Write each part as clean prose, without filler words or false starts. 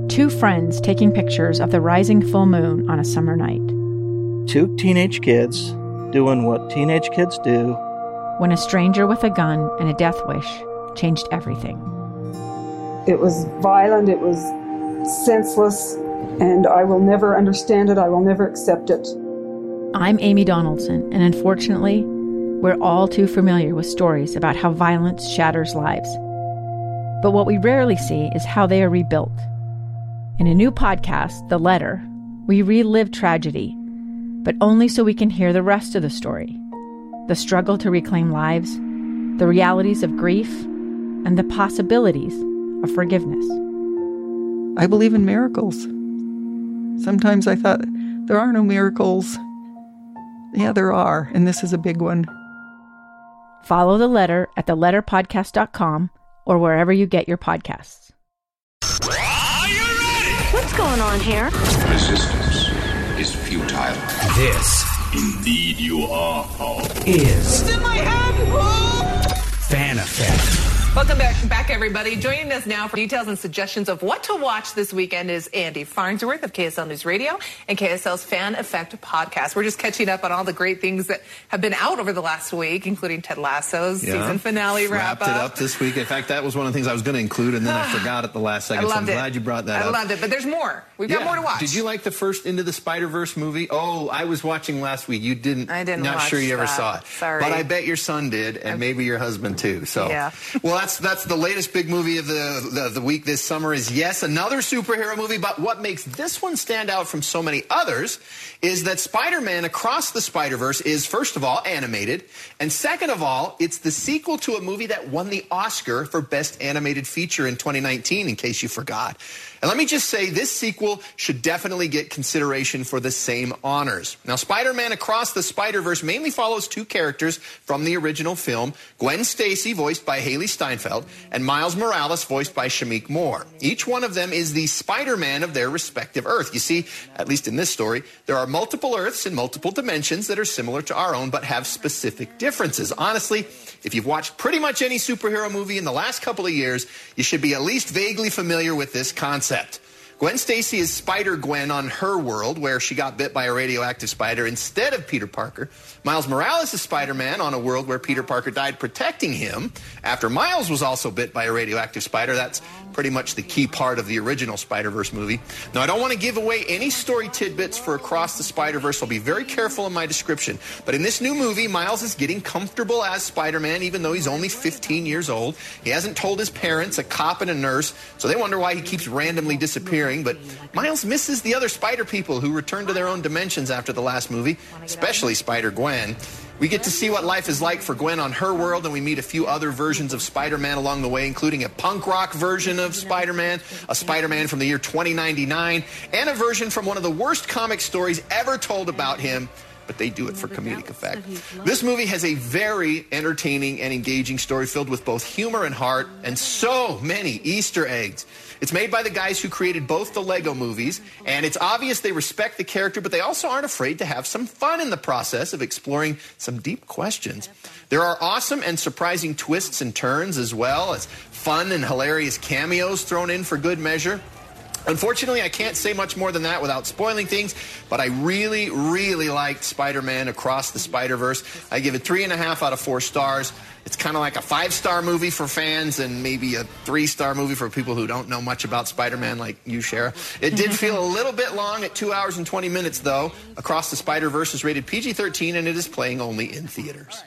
Two friends taking pictures of the rising full moon on a summer night. Two teenage kids doing what teenage kids do. When a stranger with a gun and a death wish changed everything. It was violent, it was senseless, and I will never understand it, I will never accept it. I'm Amy Donaldson, and unfortunately, we're all too familiar with stories about how violence shatters lives. But what we rarely see is how they are rebuilt. In a new podcast, The Letter, we relive tragedy, but only so we can hear the rest of the story. The struggle to reclaim lives, the realities of grief, and the possibilities of forgiveness. I believe in miracles. Sometimes I thought, there are no miracles. Yeah, there are, and this is a big one. Follow The Letter at theletterpodcast.com or wherever you get your podcasts. Are you ready? What's going on here? Resistance is futile. This, indeed you are, powerful, is It's in my hand! Fan Effect. Welcome back, everybody. Joining us now for details and suggestions of what to watch this weekend is Andy Farnsworth of KSL News Radio and KSL's Fan Effect podcast. We're just catching up on all the great things that have been out over the last week, including Ted Lasso's season finale wrap-up. Wrapped it up this week. In fact, that was one of the things I was going to include, and then I forgot at the last second. So I'm glad you brought that up. I loved it, but there's more. We've got more to watch. Did you like the first Into the Spider-Verse movie? Oh, I was watching last week. You didn't. I didn't. Not watch sure you ever that. saw it. Sorry, but I bet your son did, and maybe your husband too. So yeah. Well, that's the latest big movie of the week this summer is, yes, another superhero movie. But what makes this one stand out from so many others is that Spider-Man Across the Spider-Verse is, first of all, animated, and second of all, it's the sequel to a movie that won the Oscar for Best Animated Feature in 2019, in case you forgot. And let me just say, this sequel should definitely get consideration for the same honors. Now, Spider-Man Across the Spider-Verse mainly follows two characters from the original film, Gwen Stacy, voiced by Haley Steinfeld, and Miles Morales, voiced by Shameik Moore. Each one of them is the Spider-Man of their respective Earth. You see, at least in this story, there are multiple Earths in multiple dimensions that are similar to our own, but have specific differences. Honestly, if you've watched pretty much any superhero movie in the last couple of years, you should be at least vaguely familiar with this concept. Gwen Stacy is Spider-Gwen on her world, where she got bit by a radioactive spider instead of Peter Parker. Miles Morales is Spider-Man on a world where Peter Parker died protecting him after Miles was also bit by a radioactive spider. That's pretty much the key part of the original Spider-Verse movie. Now, I don't want to give away any story tidbits for Across the Spider-Verse. I'll be very careful in my description. But in this new movie, Miles is getting comfortable as Spider-Man, even though he's only 15 years old. He hasn't told his parents, a cop and a nurse, so they wonder why he keeps randomly disappearing. But Miles misses the other Spider people who returned to their own dimensions after the last movie, especially Spider-Gwen. We get to see what life is like for Gwen on her world, and we meet a few other versions of Spider-Man along the way, including a punk rock version of Spider-Man, a Spider-Man from the year 2099, and a version from one of the worst comic stories ever told about him, but they do it for comedic effect. This movie has a very entertaining and engaging story filled with both humor and heart, and so many Easter eggs. It's made by the guys who created both the Lego movies, and it's obvious they respect the character, but they also aren't afraid to have some fun in the process of exploring some deep questions. There are awesome and surprising twists and turns, as well as fun and hilarious cameos thrown in for good measure. Unfortunately, I can't say much more than that without spoiling things, but I really, really liked Spider-Man Across the Spider-Verse. I give it 3.5 out of 4 stars. It's kind of like a 5-star movie for fans and maybe a 3-star movie for people who don't know much about Spider-Man like you, Shara. It did feel a little bit long at 2 hours and 20 minutes, though. Across the Spider-Verse is rated PG-13, and it is playing only in theaters.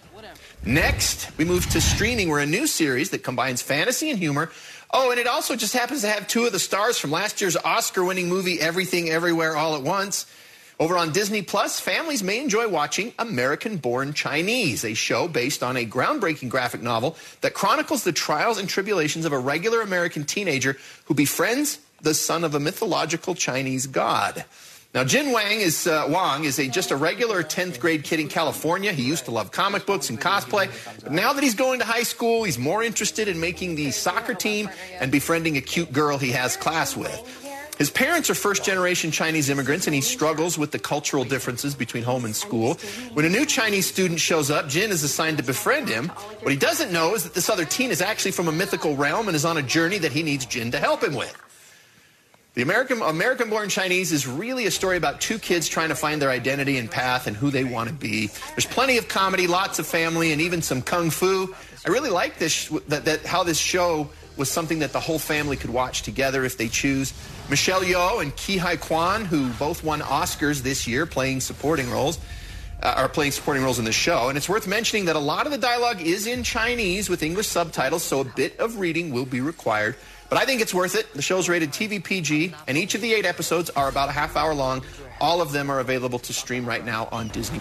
Next, we move to streaming, where a new series that combines fantasy and humor. Oh, and it also just happens to have 2 of the stars from last year's Oscar-winning movie, Everything Everywhere All at Once. Over on Disney Plus, families may enjoy watching American-Born Chinese, a show based on a groundbreaking graphic novel that chronicles the trials and tribulations of a regular American teenager who befriends the son of a mythological Chinese god. Now, Jin Wang is just a regular 10th grade kid in California. He used to love comic books and cosplay, but now that he's going to high school, he's more interested in making the soccer team and befriending a cute girl he has class with. His parents are first-generation Chinese immigrants, and he struggles with the cultural differences between home and school. When a new Chinese student shows up, Jin is assigned to befriend him. What he doesn't know is that this other teen is actually from a mythical realm and is on a journey that he needs Jin to help him with. The American-Born Chinese is really a story about two kids trying to find their identity and path and who they want to be. There's plenty of comedy, lots of family, and even some kung fu. I really like this, how this show was something that the whole family could watch together if they choose. Michelle Yeoh and Ke Huy Quan, who both won Oscars this year playing supporting roles, are playing supporting roles in the show. And it's worth mentioning that a lot of the dialogue is in Chinese with English subtitles, so a bit of reading will be required. But I think it's worth it. The show's rated TV PG, and each of the 8 episodes are about a half hour long. All of them are available to stream right now on Disney+.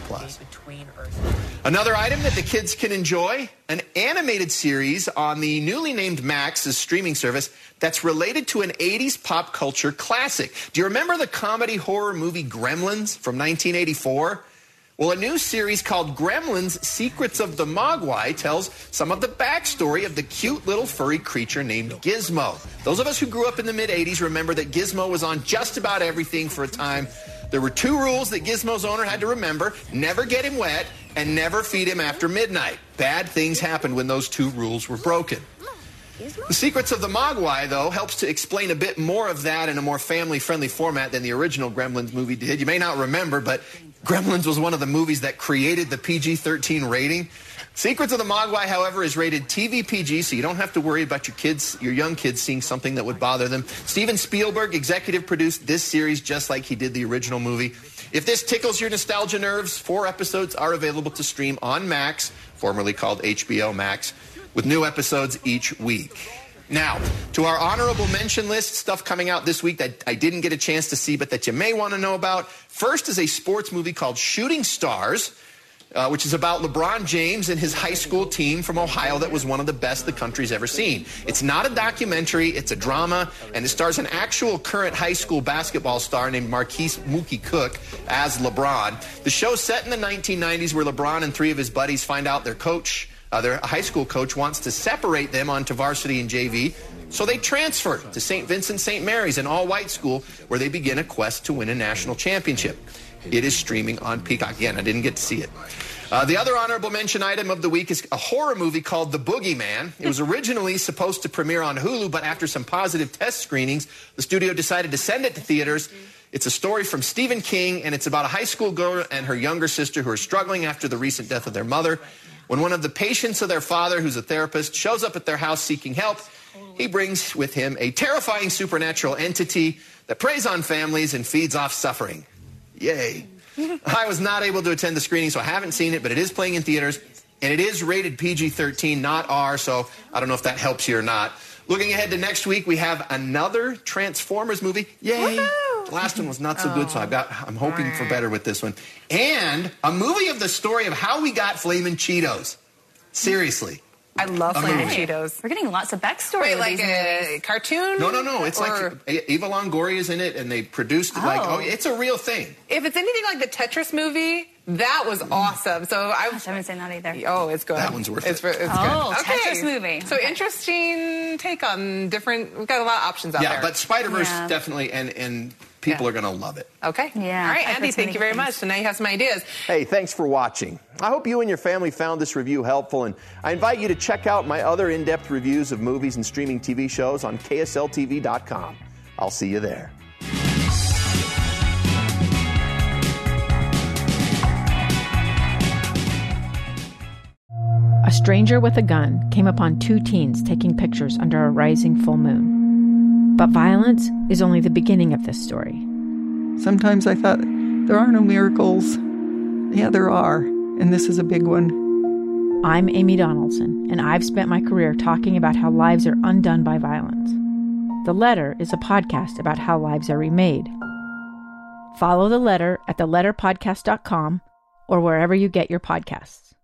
Another item that the kids can enjoy, an animated series on the newly named Max's streaming service that's related to an 80s pop culture classic. Do you remember the comedy horror movie Gremlins from 1984? Well, a new series called Gremlins Secrets of the Mogwai tells some of the backstory of the cute little furry creature named Gizmo. Those of us who grew up in the mid-'80s remember that Gizmo was on just about everything for a time. There were 2 rules that Gizmo's owner had to remember: never get him wet and never feed him after midnight. Bad things happened when those 2 rules were broken. The Secrets of the Mogwai, though, helps to explain a bit more of that in a more family-friendly format than the original Gremlins movie did. You may not remember, but Gremlins was one of the movies that created the PG-13 rating. Secrets of the Mogwai, however, is rated TV PG, so you don't have to worry about your young kids seeing something that would bother them. Steven Spielberg executive produced this series just like he did the original movie. If this tickles your nostalgia nerves, 4 episodes are available to stream on Max, formerly called HBO Max, with new episodes each week. Now, to our honorable mention list, stuff coming out this week that I didn't get a chance to see but that you may want to know about. First is a sports movie called Shooting Stars, which is about LeBron James and his high school team from Ohio that was one of the best the country's ever seen. It's not a documentary, it's a drama, and it stars an actual current high school basketball star named Marquise Mookie Cook as LeBron. The show's set in the 1990s where LeBron and 3 of his buddies find out their high school coach wants to separate them onto varsity and JV, so they transfer to St. Vincent St. Mary's, an all-white school, where they begin a quest to win a national championship. It is streaming on Peacock. Again, I didn't get to see it. The other honorable mention item of the week is a horror movie called The Boogeyman. It was originally supposed to premiere on Hulu, but after some positive test screenings, the studio decided to send it to theaters. It's a story from Stephen King, and it's about a high school girl and her younger sister who are struggling after the recent death of their mother. When one of the patients of their father, who's a therapist, shows up at their house seeking help, he brings with him a terrifying supernatural entity that preys on families and feeds off suffering. Yay. I was not able to attend the screening, so I haven't seen it, but it is playing in theaters, and it is rated PG-13, not R, so I don't know if that helps you or not. Looking ahead to next week, we have another Transformers movie. Yay! The last one was not so good, so I'm hoping for better with this one. And a movie of the story of how we got Flamin' Cheetos. Seriously. I love Flamin' Cheetos. We're getting lots of backstory. Wait, like a cartoon? No. It's like Eva Longoria is in it, and they produced it it's a real thing. If it's anything like the Tetris movie, that was awesome. So I haven't seen that either. Oh, it's good. That one's worth it. It's good. Tetris movie. So interesting take on different. We've got a lot of options out there. Yeah, but Spider-Verse definitely, and people are going to love it. Okay. Yeah. All right, Andy, thank you very much. So now you have some ideas. Hey, thanks for watching. I hope you and your family found this review helpful, and I invite you to check out my other in-depth reviews of movies and streaming TV shows on KSLTV.com. I'll see you there. A stranger with a gun came upon 2 teens taking pictures under a rising full moon. But violence is only the beginning of this story. Sometimes I thought, there are no miracles. Yeah, there are, and this is a big one. I'm Amy Donaldson, and I've spent my career talking about how lives are undone by violence. The Letter is a podcast about how lives are remade. Follow The Letter at theletterpodcast.com or wherever you get your podcasts.